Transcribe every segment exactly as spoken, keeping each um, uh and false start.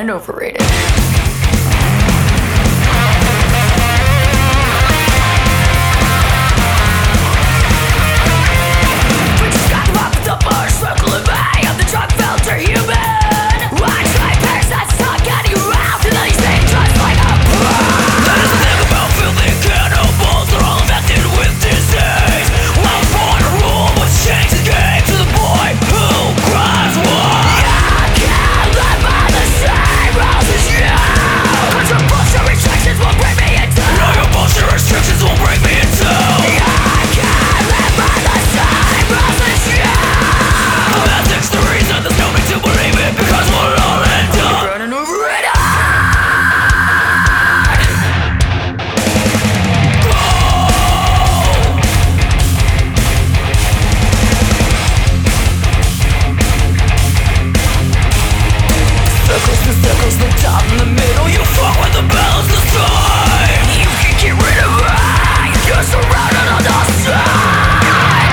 and overrated. Circles, the top in the middle, you fuck with the balance the side. You can get rid of me, you're surrounded on all sides.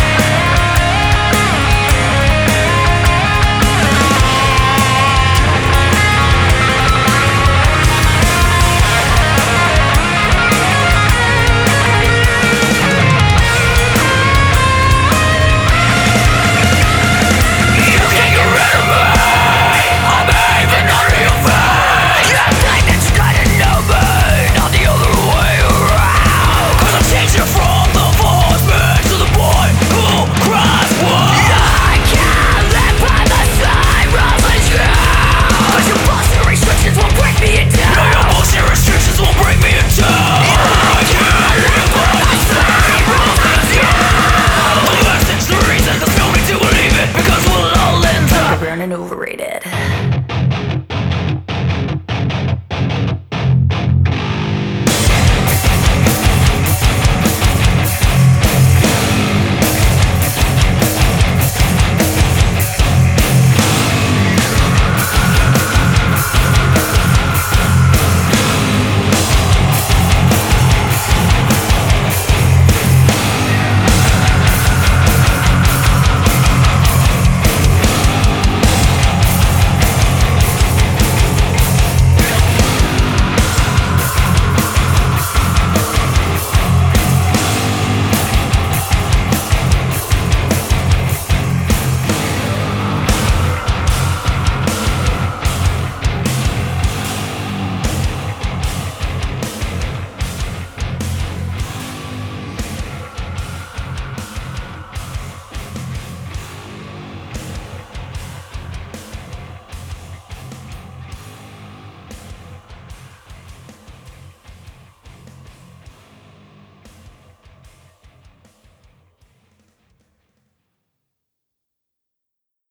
You can't get rid of me, I'm even under your face. You think that you kinda know me, not the other way around. Cause I'm changing from the horseman to the boy who cries wolf. I can't live by the same rules as you. Cause your bullshit restrictions won't break me in two. No, your bullshit restrictions won't break me in two. I can't live by the same rules as you. The last thing's the reason that's going to believe it, because we'll all end up Underground and overrated.